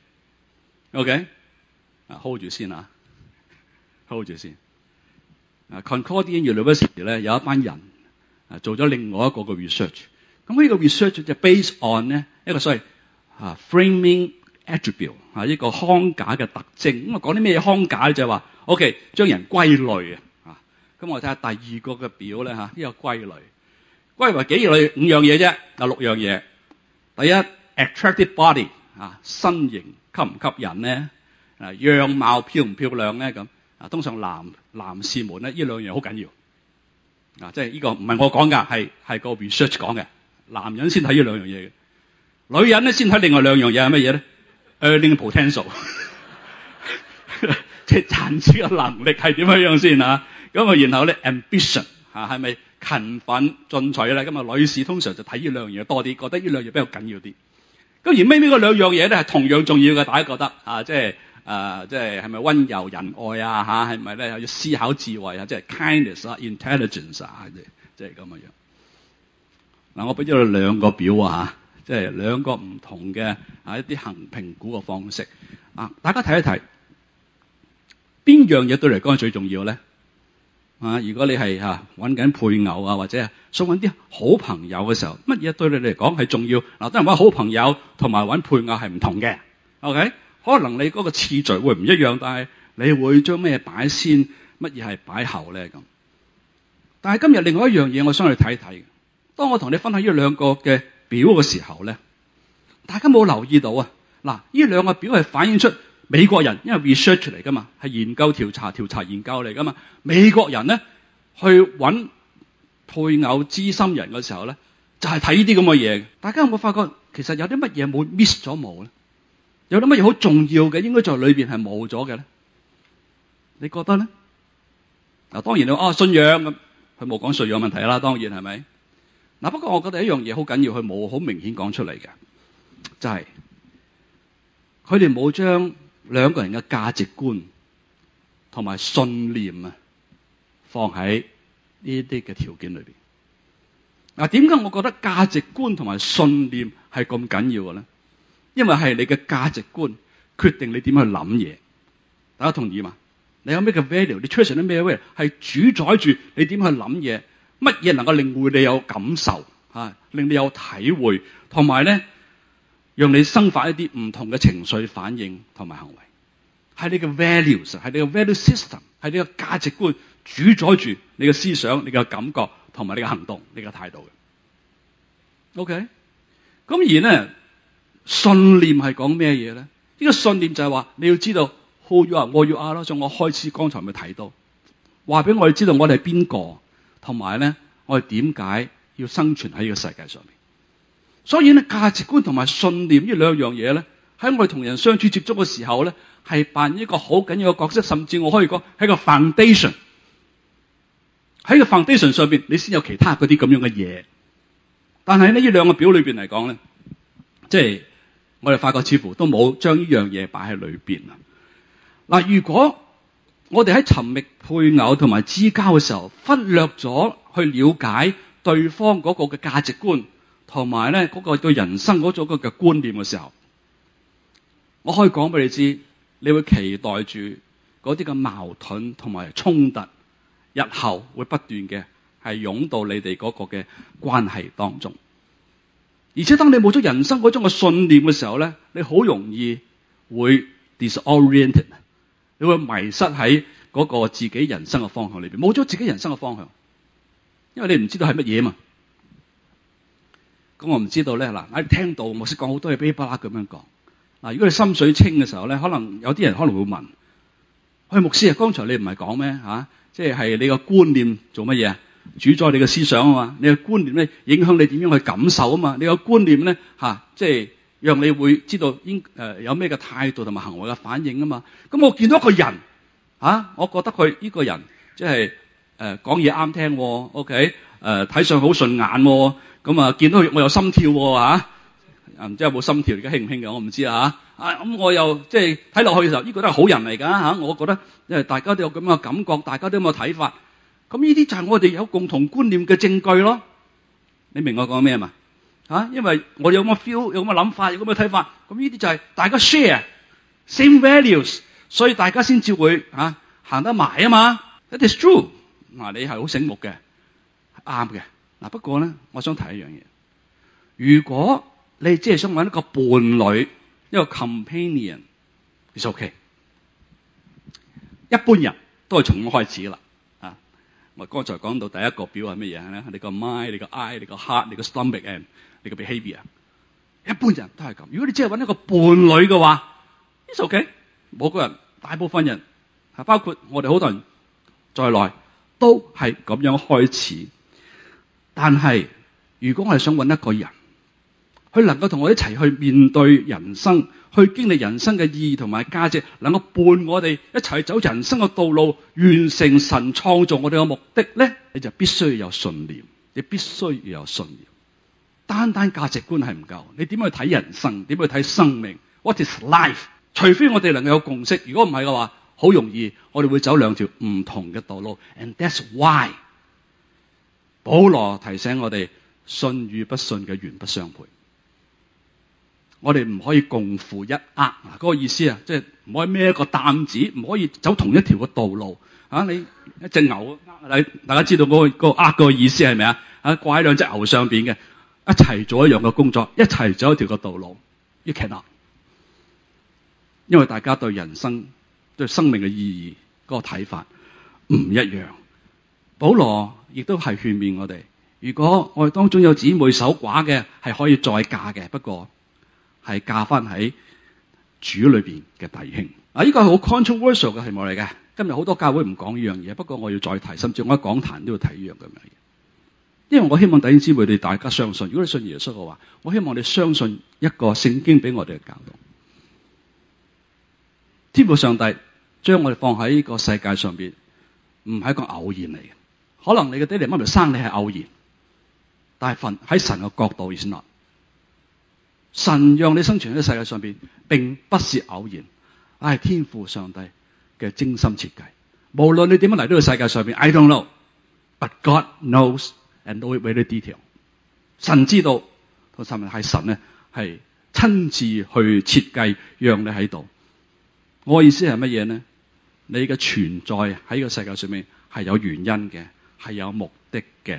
？OK， 啊 hold 住先啊 ，hold 住先。啊 Concordia University 咧有一班人啊做咗另外一個嘅 research， 咁呢個 research 就 based on 呢一個所謂啊 framing attribute 啊呢個框架嘅特徵。咁啊講啲咩框架咧？就係話 OK 將人歸類啊。咁我睇下第二個嘅表咧嚇，呢、這個歸類歸為幾類？五樣嘢啫，有六樣嘢。第一 attractive body 啊，身形吸唔吸引咧？啊，樣貌漂唔漂亮咧？咁啊，通常男男士們咧呢兩樣好緊要啊，即係呢個唔係我講㗎，係係個 research 講嘅。男人先睇呢兩樣嘢嘅，女人咧先睇另外兩樣嘢係乜嘢咧 ？Earning potential 即係賺錢嘅能力係點樣樣先啊？咁啊，然後咧 ambition 啊，係咪勤奮進取咧？咁啊，女士通常就睇呢兩樣嘢多啲，覺得呢兩樣比較緊要啲。咁而尾尾嗰兩樣嘢咧係同樣重要嘅，大家覺得啊，即係啊，即係係咪溫柔仁愛啊？嚇，係咪咧要思考智慧啊？即係 kindness 啊 ，intelligence 啊，即係咁嘅樣。嗱，我俾咗你兩個表啊，嚇，即係兩個唔同嘅啊一啲行評估嘅方式啊，大家睇一睇邊樣嘢對你嚟講係最重要咧？啊！如果你係嚇揾緊配偶啊，或者想揾啲好朋友嘅時候，乜嘢對你嚟講係重要？嗱，當然揾好朋友同埋揾配偶係唔同嘅。OK， 可能你嗰個次序會唔一樣，但係你會將咩擺先，乜嘢係擺後咧咁。但係今日另外一樣嘢，我想去睇睇。當我同你分享呢兩個嘅表嘅時候咧，大家冇留意到啊？ 嗱，呢兩個表係反映出美國人，因為 research 嚟噶嘛，係研究調查調查研究嚟噶嘛。美國人咧去揾配偶知心人嘅時候咧，就係睇呢啲咁嘅嘢。大家有冇發覺其實有啲乜嘢冇 miss 咗冇咧？有啲乜嘢好重要嘅應該在裏邊係冇咗嘅咧？你覺得咧？嗱，當然你話啊信仰咁，佢冇講信仰問題啦，當然係咪？嗱，不過我覺得一樣嘢好緊要，佢冇好明顯講出嚟嘅，就係佢哋冇將兩個人嘅價值觀同埋信念啊放喺呢啲嘅條件裏邊。嗱，點解我覺得價值觀同埋信念係咁緊要嘅咧？因為係你嘅價值觀決定你點去諗嘢。大家同意嘛？你有咩嘅 value？ 你出成啲咩 value？ 係主宰住你點去諗嘢。乜嘢能夠令會你有感受啊？令你有體會，同埋咧，讓你生發一啲唔同嘅情緒反應同埋行為。係你嘅 values， 係你嘅 value system， 係你嘅價值觀主宰住你嘅思想、你嘅感覺同埋你嘅行動、你嘅態度嘅。OK， 咁而咧信念係講咩嘢咧？呢、這個信念就係話你要知道 who you are， what you are 咯。所以我開始剛才咪提到，話俾我哋知道我哋係邊個。同埋咧，我哋點解要生存喺呢個世界上面？所以咧，價值觀同埋信念呢兩樣嘢咧，喺我哋同人相處接觸嘅時候咧，係扮演一個好緊要嘅角色，甚至我可以講係個 foundation。喺個 foundation 上邊，你先有其他嗰啲咁樣嘅嘢。但係呢，呢兩個表裏邊嚟講咧，即係我哋發覺似乎都冇將呢樣嘢擺喺裏邊啊。嗱，如果我哋喺尋覓配偶同埋知交嘅時候，忽略咗去了解對方嗰個嘅價值觀，同埋咧嗰個對人生嗰種嘅觀念嘅時候，我可以講俾你知，你會期待住嗰啲嘅矛盾同埋衝突，日後會不斷嘅係湧到你哋嗰個嘅關係當中。而且當你冇咗人生嗰種嘅信念嘅時候咧，你好容易會 disoriented。你會迷失喺嗰個自己人生嘅方向裏邊，冇咗自己人生嘅方向，因為你唔知道係乜嘢嘛。咁我唔知道咧，嗱，你聽到牧師講好多嘢，噼里啪啦咁樣講。嗱，如果你心水清嘅時候咧，可能有啲人可能會問：喂，牧師啊，剛才你唔係講咩吓？即係係你個觀念做乜嘢啊？主宰你嘅思想啊嘛，你嘅觀念咧影響你點樣去感受啊嘛，你個觀念咧吓，即係。讓你會知道應誒、呃、有咩嘅態度同埋行為嘅反應啊嘛。咁我見到一個人啊，我覺得佢呢個人即係誒講嘢啱聽、哦、，OK 誒睇上去好順眼、哦，咁啊見到佢我有心跳喎、哦、嚇，唔知有冇心跳而家興唔興嘅我唔知啊嚇。啊咁我又即係睇落去嘅時候，呢、這個都係好人嚟㗎嚇。我覺得因為大家都有咁嘅感覺，大家都有咁嘅睇法，咁呢啲就係我哋有共同觀念嘅證據咯。你明我講咩嘛？啊，因為我有咁嘅 feel， 有咁嘅諗法，有咁嘅睇法，咁呢啲就係大家 share same values， 所以大家先至會啊行得埋啊嘛。That is true。嗱，你係好醒目嘅，啱嘅。嗱，不過咧，我想提一樣嘢，如果你只係想揾一個伴侶，一個 companion，it's okay。一般人都係從咁開始啦。啊，我剛才講到第一個表係乜嘢咧？你個 mind， 你個 eye， 你個 heart， 你個 stomach and你個 behavior， 一般人都係咁。如果你只係揾一個伴侶嘅話 ，it's okay。冇個人，大部分人，包括我哋好多人在內，都係咁樣開始。但係如果我哋想揾一個人，佢能夠同我一齊去面對人生，去經歷人生嘅意義同埋價值，能夠伴我哋一齊走人生嘅道路，完成神創造我哋嘅目的咧，你就必須要有信念，你必須要有信念。單單價值觀係唔夠，你點去睇人生？點去睇生命 ？What is life？ 除非我哋能夠有共識，如果唔係嘅話，好容易我哋會走兩條唔同嘅道路。And that's why 保羅提醒我哋，信與不信嘅原不相配。我哋唔可以共負一軛，嗰、那個意思啊，即係唔可以孭一個擔子，唔可以走同一條嘅道路。啊，你一隻牛，大家知道嗰、那個、那個軛個意思係咪啊？啊，掛喺兩隻牛上邊嘅。一齊做一樣嘅工作，一齊走一條嘅道路。You cannot， 因為大家對人生、對生命嘅意義嗰個睇法唔一樣。保羅亦都係勸勉我哋，如果我哋當中有姊妹守寡嘅，係可以再嫁嘅，不過係嫁翻喺主裏邊嘅弟兄。啊，呢個係好 controversial 嘅題目嚟嘅。今日好多教會唔講呢樣嘢，不過我要再提，甚至我喺講壇都要提呢樣咁樣嘢。因為我希望弟兄姊妹哋大家相信，如果你信耶穌嘅話，我希望你相信一個聖經俾我哋嘅教導。天父上帝將我哋放喺呢個世界上邊，唔係一個偶然嚟嘅。可能你嘅爹哋媽咪生你係偶然，但係喺神嘅角度，is not。神讓你生存喺世界上邊，並不是偶然，係天父上帝嘅精心設計。無論你點樣嚟到呢個世界上邊 ，I don't know，but God knows and know it very detail。神知道，同神係神咧，係親自去設計，讓你喺度。我嘅意思係乜嘢呢？你嘅存在喺呢個世界上面係有原因嘅，係有目的嘅。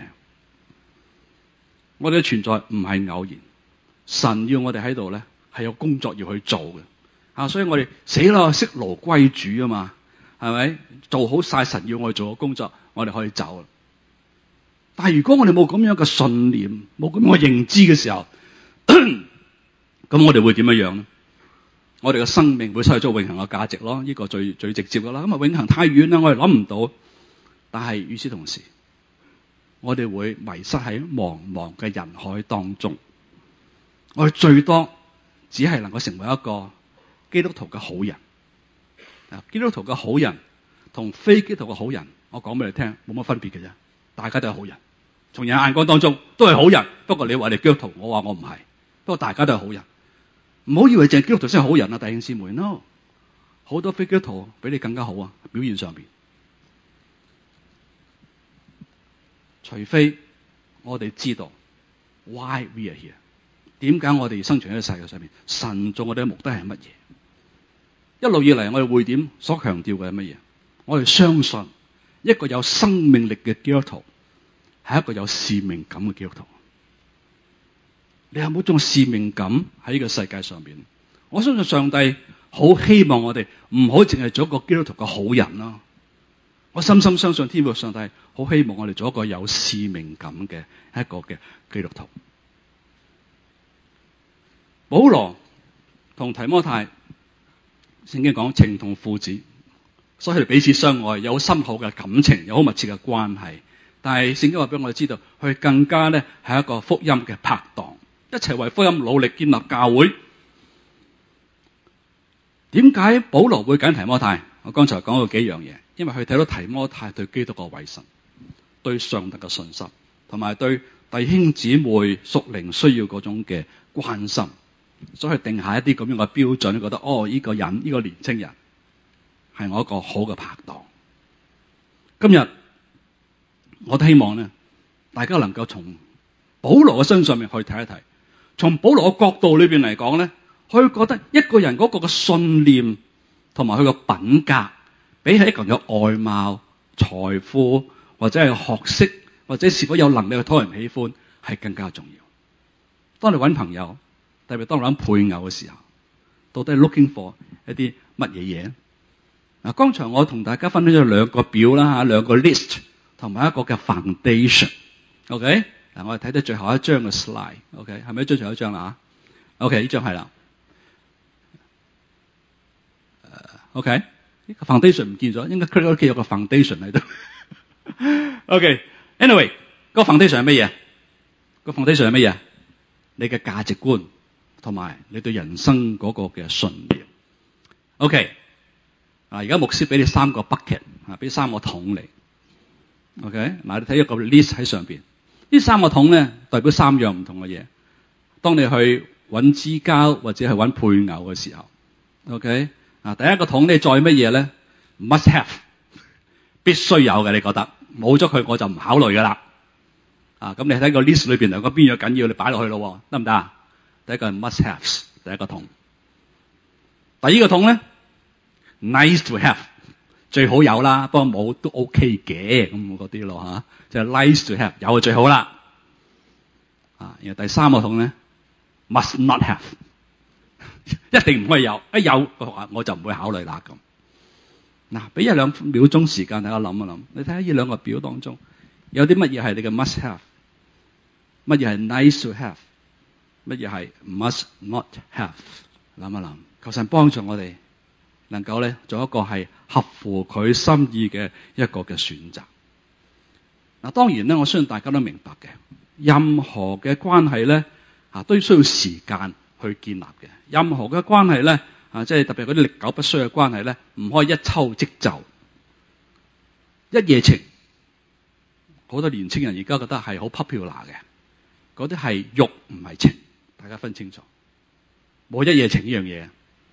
我哋嘅存在唔係偶然。神要我哋喺度咧，係有工作要去做嘅，啊！所以我哋死啦，息勞歸主啊嘛，係咪？做好晒神要我哋做嘅工作，我哋可以走啦。但係如果我哋冇咁樣嘅信念，冇咁樣嘅認知嘅時候，咁我哋會點樣樣咧？我哋嘅生命會失去咗永恆嘅價值咯，呢個最最直接噶啦。咁啊，永恆太遠啦，我哋諗唔到。但係與此同時，我哋會迷失喺茫茫嘅人海當中。我哋最多只係能夠成為一個基督徒嘅好人。啊，基督徒嘅好人同非基督徒嘅好人，我講俾你聽，冇乜分別嘅啫。大家都係好人，從人眼光當中都係好人。不過你話你基督徒，我話我唔係。不過大家都係好人。唔好以為淨係基督徒先係好人啊，弟兄姊妹 ，no， 好多非基督徒比你更加好啊，表現上邊。除非我哋知道 why we are here。點解我哋生存喺個世界上面？神做我哋嘅目的係乜嘢？一路以嚟我哋會點所強調嘅係乜嘢？我哋相信一個有生命力嘅基督徒係一個有使命感嘅基督徒。你有冇種使命感喺呢個世界上邊？我相信上帝好希望我哋唔好淨係做一個基督徒嘅好人咯。我深深相信天父上帝好希望我哋做一個有使命感嘅一個嘅基督徒。保羅同提摩太，聖經講情同父子，所以佢哋彼此相愛，有深厚嘅感情，有好密切嘅關係。但係聖經話俾我哋知道，佢更加咧係一個福音嘅拍檔，一齊為福音努力建立教會。點解保羅會揀提摩太？我剛才講過幾樣嘢，因為佢睇到提摩太對基督嘅委身，對上帝嘅信心，同埋對弟兄姊妹屬靈需要嗰種嘅關心。所以定下一啲咁樣嘅標準，覺得哦，呢個人呢個年青人係我一個好嘅拍檔。今日我都希望咧，大家能夠從保羅嘅身上面去睇一睇，從保羅嘅角度裏邊嚟講咧，佢覺得一個人嗰個嘅信念同埋佢嘅品格，比起一個人嘅外貌、財富或者係學識或者是否有能力去討人喜歡，係更加重要。當你揾朋友，特別當你諗配偶嘅時候，到底係 looking for 一啲乜嘢嘢？嗱，剛才我同大家分享咗兩個表啦嚇，兩個 list 同埋一個嘅 foundation。OK， 嗱，我哋睇到最後一張嘅 slide。OK， 係咪一張最後一張啦嚇 ？OK， 呢張係啦。OK， 呢個 foundation 唔見咗，應該 click 屋企有個 foundation 喺度。OK，anyway， 個 foundation 係乜嘢？個 foundation 係乜嘢？你嘅價值觀。同埋你對人生嗰個嘅信念。OK， 啊，而家牧師俾你三個 bucket， 啊，俾三個桶嚟。OK， 嗱，你睇一個 list 喺上邊。呢三個桶咧代表三樣唔同嘅嘢。當你去揾知交或者去揾配偶嘅時候 ，OK， 啊，第一個桶你再乜嘢咧 ？Must have， 必須有嘅，你覺得冇咗佢我就唔考慮噶啦。啊，咁你睇個 list 裏邊兩個邊樣緊要，你擺落去咯，得唔得啊？第一個係 must have， 第一個桶。第二個桶咧 ，nice to have， 最好有啦，不過冇都 OK 嘅，咁嗰啲咯吓，就係 nice to have， 有就最好啦。啊，然後第三個桶咧 ，must not have， 一定唔可以有，一有我就唔會考慮啦咁。嗱，俾一兩秒鐘時間大家諗一諗，你睇下呢兩個表當中有啲乜嘢係你嘅 must have， 乜嘢係 nice to have。乜嘢係 must not have？ 諗一諗。 求神幫助我哋，能夠咧做一個係合乎佢心意嘅一個嘅選擇。嗱，當然咧，我相信大家都明白嘅，任何嘅關係咧啊，都需要時間去建立嘅。任何嘅關係咧啊，即係特別嗰啲歷久不衰嘅關係咧，唔可以一蹴即就，一夜情。好多年青人而家覺得係好 popular 嘅，嗰啲係欲唔係情，大家分清楚。冇一夜情呢樣嘢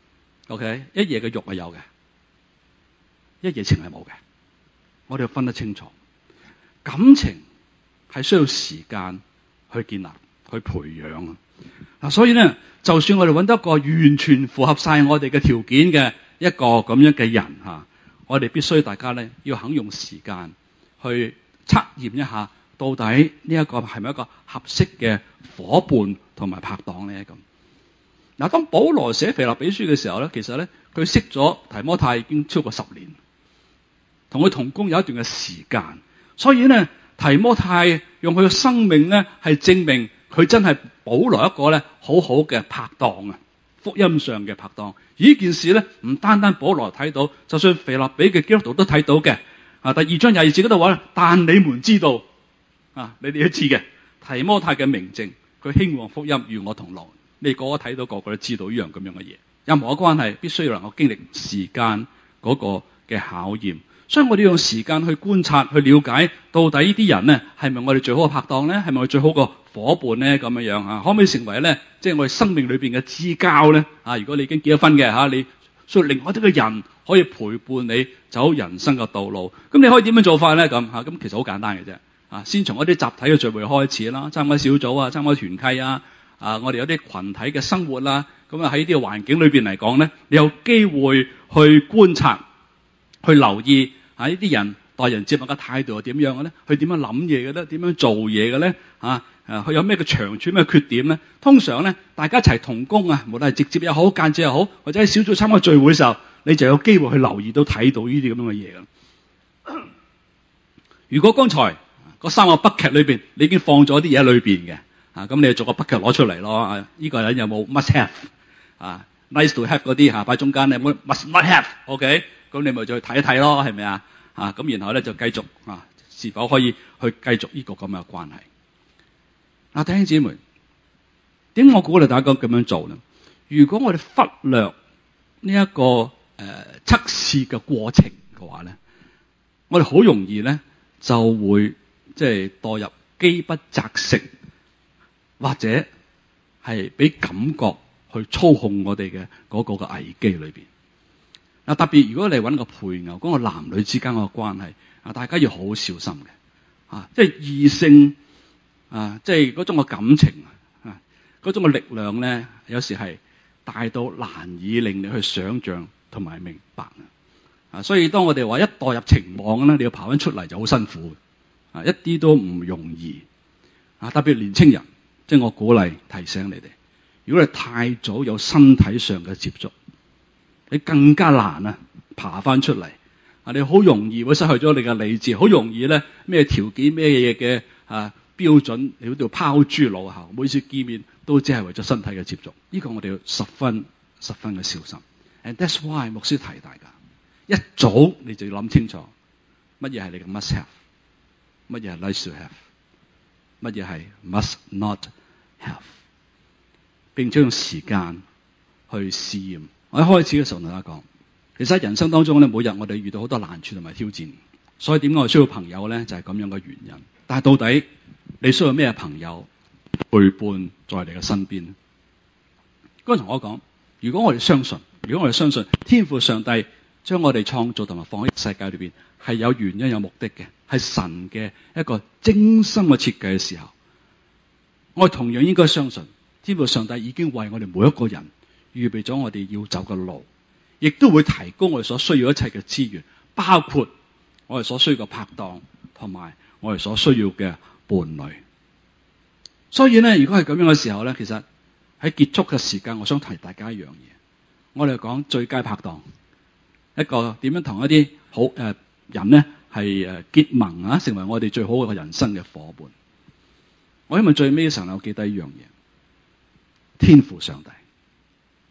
，OK？ 一夜嘅欲係有嘅，一夜情係冇嘅。我哋要分得清楚，感情係需要時間去建立、去培養啊。所以咧，就算我哋揾到一個完全符合晒我哋嘅條件嘅一個咁樣嘅人吓，我哋必須大家咧要肯用時間去測驗一下，到底呢一個係咪一個合適嘅夥伴同埋拍檔咧？咁嗱，當保羅寫腓立比書嘅時候咧，其實咧佢識咗提摩太已經超過十年，同佢同工有一段嘅時間，所以咧提摩太用佢嘅生命咧係證明佢真係保羅一個咧好好嘅拍檔啊，福音上嘅拍檔。而呢件事咧唔單單保羅睇到，就算腓立比嘅基督徒都睇到嘅。啊，第二章廿二節嗰度話咧，但你們知道啊，你哋都知嘅，提摩太嘅明證，佢興旺福音與我同勞。你個個睇到，個個都知道呢樣咁樣嘅嘢。任何嘅關係必須要能夠經歷時間嗰個嘅考驗，所以我哋要用時間去觀察、去了解到底呢啲人咧係咪我哋最好嘅拍檔咧？係咪我哋最好嘅夥伴咧？咁樣樣啊，可唔可以成為咧即係我哋生命裏邊嘅知交咧？啊，如果你已經結咗婚嘅嚇，你需要另外一啲嘅人可以陪伴你走人生嘅道路。咁你可以點樣做法咧？咁嚇咁其實好簡單嘅啫。啊，先從一啲集體嘅聚會開始啦，參加小組啊，參加團契啊。啊！我哋有啲群體嘅生活啦，咁啊喺呢啲環境裏邊嚟講咧，你有機會去觀察、去留意啊呢啲人待人接物嘅態度係點樣嘅咧？佢點樣諗嘢嘅咧？點樣做嘢嘅咧？啊啊！佢有咩嘅長處、咩缺點咧？通常咧，大家一齊同工啊，無論係直接又好、間接又好，或者喺小組參加聚會嘅時候，你就有機會去留意到、睇到呢啲咁樣嘅嘢㗎。如果剛才嗰三個 bucket 裏邊，你已經放咗啲嘢喺裏邊嘅。啊，咁你就做個 bucket 攞出嚟咯。啊，呢個人有冇 must have 啊 nice to have 嗰啲嚇擺中間，你有冇 must not have？OK， 咁你咪就去睇一睇咯，係咪啊？啊，咁然後咧就繼續啊，是否可以去繼續呢個咁嘅關係？啊，弟兄姊妹，點解我鼓勵大家咁樣做咧？如果我哋忽略呢、這、一個誒、呃、測試嘅過程嘅話咧，我哋好容易咧就會即係墮入飢不擇食。或者係俾感覺去操控我哋嘅嗰個嘅危機裏邊。嗱，特別如果你揾個配偶，嗰個男女之間嘅關係啊，大家要好好小心嘅啊，即係異性啊，即係嗰種嘅感情啊，嗰種嘅力量咧，有時係大到難以令你去想像同埋明白啊。所以當我哋話一墮入情網咧，你要爬翻出嚟就好辛苦啊，一啲都唔容易啊，特別年青人。即係我鼓勵提醒你哋，如果你太早有身體上嘅接觸，你更加難啊爬翻出嚟啊！你好容易會失去咗你嘅理智，好容易咧咩條件咩嘢嘅啊標準，你都要拋諸腦後。每次見面都只係為咗身體嘅接觸，呢、這個我哋要十分十分嘅小心。And that's why 牧師提大家，一早你就要諗清楚乜嘢係你嘅 must have，乜嘢係 nice to have，乜嘢係 must not have， 並且用時間去試驗。我一開始嘅時候同大家講，其實喺人生當中咧，每日我哋遇到好多難處同埋挑戰，所以點解我需要朋友咧？就係、是、咁樣嘅原因。但係到底你需要咩朋友陪伴在你嘅身邊？剛才同我講，如果我哋相信，如果我哋相信天父上帝將我哋創造同埋放喺世界裏邊係有原因有目的嘅，係神嘅一個精心嘅設計嘅時候，我同樣應該相信天父上帝已經為我哋每一個人預備咗我哋要走嘅路，亦都會提供我哋所需要一切嘅資源，包括我哋所需要嘅拍檔同埋我哋所需要嘅伴侶。所以咧，如果係咁樣嘅時候咧，其實喺結束嘅時間，我想提大家一樣嘢，我哋講最佳拍檔，一個點樣同一啲好誒、呃、人咧係誒結盟啊，成為我哋最好嘅人生嘅夥伴。我希望最尾嘅時候我記得一樣嘢，天父上帝，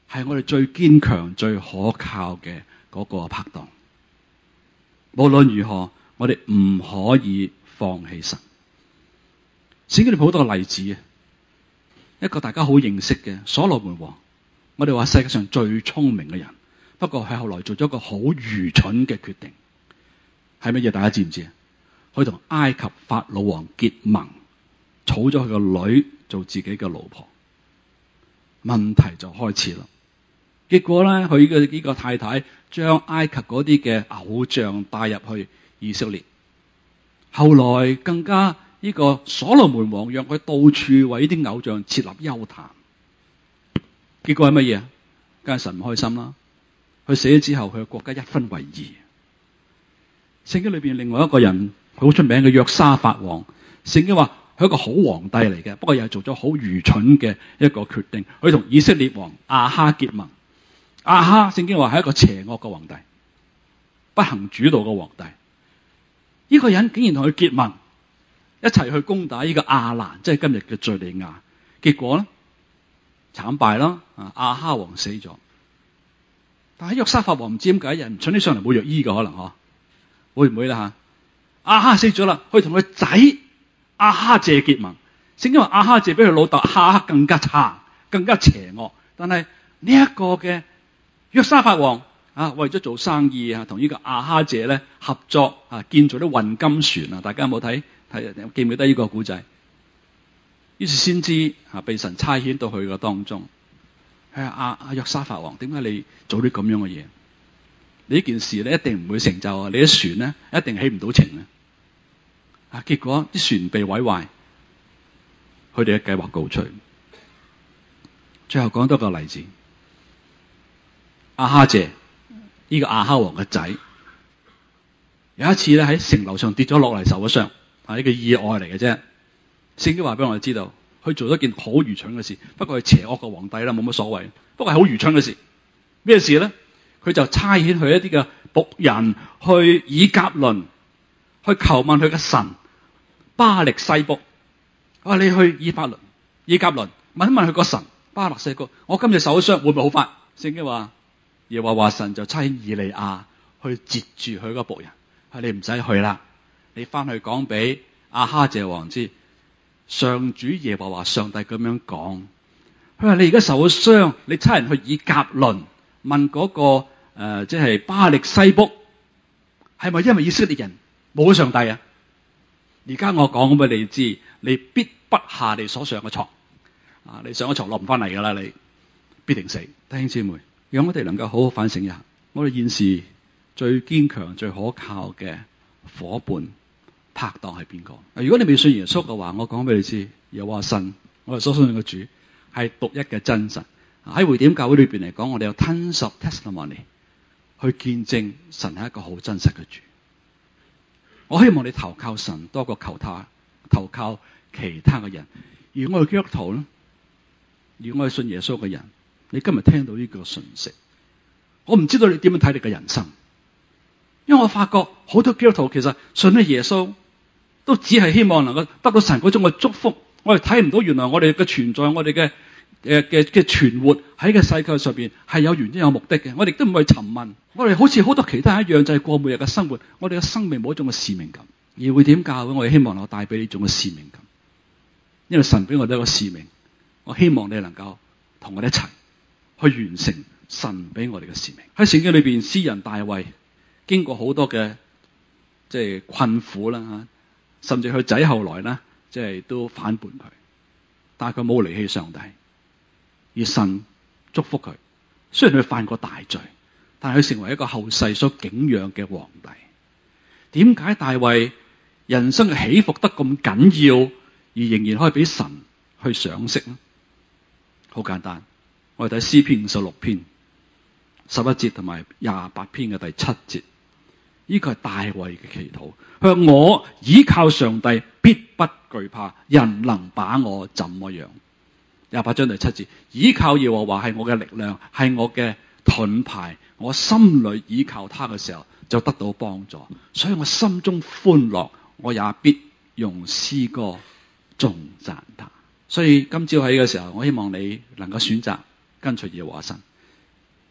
係我哋最堅強、最可靠嘅嗰個拍檔。無論如何，我哋唔可以放棄神。聖經裏好多個例子啊，一個大家好認識嘅所羅門王，我哋話世界上最聰明嘅人，不過係後來做咗一個好愚蠢嘅決定，係乜嘢？大家知唔知啊？佢同埃及法老王結盟，娶咗佢個女做自己嘅老婆，問題就開始啦。結果咧，佢嘅呢個太太將埃及嗰啲嘅偶像帶入去以色列，後來更加呢個所羅門王讓佢到處為呢啲偶像設立邱壇，結果係乜嘢？梗係神唔開心啦。佢死咗之後，佢嘅國家一分為二。聖經裏邊另外一個人好出名嘅約沙法王，聖經話佢係一個好皇帝嚟嘅，不過又係做咗好愚蠢嘅一個決定。佢同以色列王亞哈結盟。亞哈聖經話係一個邪惡嘅皇帝，不行主道嘅皇帝。呢個人竟然同佢結盟，一齊去攻打呢個亞蘭，即係今日嘅敘利亞。結果咧，慘敗啦，啊亞哈王死咗。但係約沙法王唔知點解人蠢起上嚟冇藥醫嘅可能嗬，會唔會啦吓？亞哈死咗啦，佢同佢仔亞哈謝結盟。聖經話亞哈謝比佢老豆亞哈更加差，更加邪惡。但係呢一個嘅約沙法王啊，為咗做生意啊，同呢個亞哈謝咧合作啊，建造啲運金船啊。大家有冇睇睇？記唔記得呢個古仔？於是先知啊，被神差遣到佢嘅當中。係啊，阿約沙法王，點解你做啲咁樣嘅嘢？你呢件事咧一定唔會成就啊！你啲船咧一定起唔到程啊！啊，結果啲船被毀壞，佢哋嘅計劃告吹。最後講多個例子，亞哈謝呢個亞哈王嘅仔，有一次咧喺城樓上跌咗落嚟，受咗傷，係呢個意外嚟嘅啫。聖經話俾我哋知道，佢做咗件好愚蠢嘅事，不過係邪惡嘅皇帝啦，冇乜所謂。不過係好愚蠢嘅事，咩事咧？佢就差遣佢一啲嘅僕人去以革倫，去求問佢嘅神巴力西卜。我話你去以革倫，以革倫問一問佢個神巴力西卜，我今日受咗傷會唔會好返？聖經話耶和華神就差遣以利亞去截住佢個僕人，係你唔使去啦，你翻去講俾亞哈謝王知。上主耶和華上帝咁樣講，佢話你而家受咗傷，你差人去以革倫問嗰、那個誒、呃，即係巴力西卜，係咪因為以色列人冇咗上帝啊？而家我講咁俾你知，你必不下你所上嘅床啊！你上咗床落唔翻嚟噶啦，你必定死。弟兄姊妹，讓我哋能夠好好反省一下，我哋現時最堅強、最可靠嘅伙伴。拍檔係邊個？如果你未信耶穌嘅話，我講俾你知，又話神，我哋所信嘅主係獨一嘅真神。喺回點教會裏邊嚟講，我哋有 tons of testimony 去見證神係一個好真實嘅主。我希望你投靠神多過求他，投靠其他嘅人。而我哋基督徒咧，而我哋信耶穌嘅人，你今日聽到呢個訊息，我唔知道你點樣睇你嘅人生，因為我發覺好多基督徒其實信咗耶穌。都只係希望能夠得到神嗰種嘅祝福，我哋睇唔到原來我哋嘅存在，我哋嘅誒嘅嘅存活喺個世界上邊係有原因有目的嘅。我哋都唔去尋問，我哋好似好多其他人一樣，就係、是、過每日嘅生活。我哋嘅生命冇一種嘅使命感，而會點教會？我哋希望能夠帶俾呢種嘅使命感，因為神俾我哋一個使命。我希望你能夠同我哋一齊去完成神俾我哋嘅使命。喺聖經裏邊，詩人大衛經過好多嘅即係困苦啦吓。甚至佢仔後來咧，即係都反叛佢，但係佢冇離棄上帝，而神祝福佢。雖然佢犯過大罪，但係佢成為一個後世所敬仰嘅皇帝。點解大衛人生嘅起伏得咁緊要，而仍然可以俾神去賞識呢？好簡單，我哋睇詩篇五十六篇十一節同埋廿八篇嘅第七節。呢個係大衛嘅祈禱，佢話我倚靠上帝，必不懼怕，人能把我怎麼樣？廿八章第七節，倚靠耶和華係我嘅力量，係我嘅盾牌，我心裏倚靠他嘅時候就得到幫助，所以我心中歡樂，我也必用詩歌頌讚他。所以今朝喺嘅時候，我希望你能夠選擇跟隨耶和華神，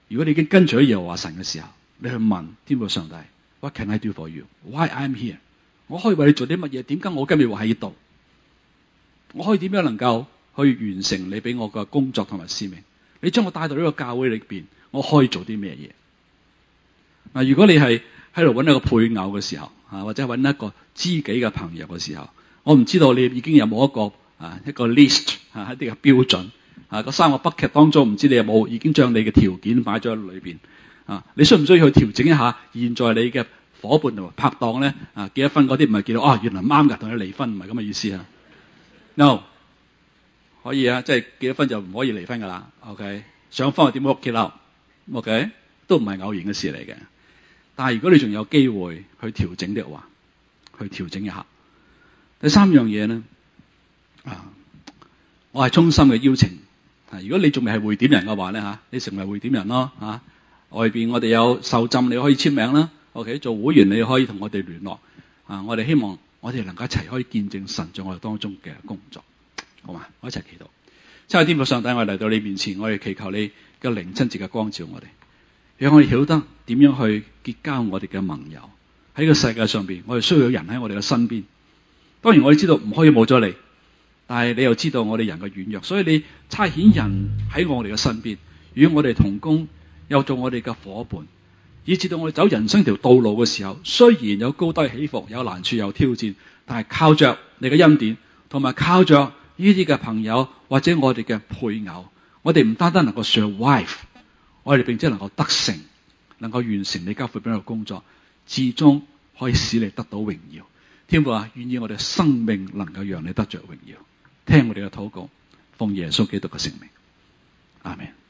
如果你已經跟隨咗耶和華神嘅時候，你去問天父上帝 What can I do for you? Why I'm here? 我可以為你做啲乜嘢？點解我今日會喺度？我可以點樣能夠去完成你俾我嘅工作同埋使命？你將我帶到呢個教會裏邊，我可以做啲咩嘢？嗱，如果你係喺度揾一個配偶嘅時候，啊或者揾一個知己嘅朋友嘅時候，我唔知道你已經有冇一個啊一個 list 啊一啲嘅標準啊，嗰三個 bucket 當中，唔知你有冇已經將你嘅條件擺咗喺裏邊啊？你需唔需要去調整一下？現在你嘅伙伴同埋拍檔咧啊，結咗婚嗰啲唔係見到啊，原來唔啱㗎，同你離婚唔係咁嘅意思啊 ？No， 可以啊，即係結咗婚就唔可以離婚㗎啦。OK， 雙方係點樣結合 ？OK， 都唔係偶然嘅事嚟嘅。但係如果你仲有機會去調整的話，去調整一下。第三樣嘢咧，啊，我係衷心嘅邀請。啊，如果你仲未係會點人嘅話咧嚇，你成為會點人咯嚇。外邊我哋有受浸，你可以簽名啦。OK， 做會員你可以同我哋聯絡。啊，我哋希望我哋能夠一齊可以見證神在我哋當中嘅工作，好嘛？我一齊祈禱。親愛的天父上帝，我哋嚟到你面前，我哋祈求你嘅靈親自嘅光照我哋。讓我哋曉得點樣去結交我哋嘅盟友。喺個世界上邊，我哋需要有人喺我哋嘅身邊。當然我哋知道唔可以冇咗你，但係你又知道我哋人嘅軟弱，所以你差遣人喺我哋嘅身邊，與我哋同工，又做我哋嘅伙伴，以至到我哋走人生條道路嘅時候，雖然有高低起伏，有難處有挑戰，但係靠着你嘅恩典，同埋靠着呢啲嘅朋友或者我哋嘅配偶，我哋唔單單能夠 survive。我哋並且能夠得勝，能夠完成你交付俾我嘅工作，至終可以使你得到榮耀。天父啊，願意我哋生命能夠讓你得着榮耀。聽我哋嘅禱告，奉耶穌基督嘅聖名，阿們。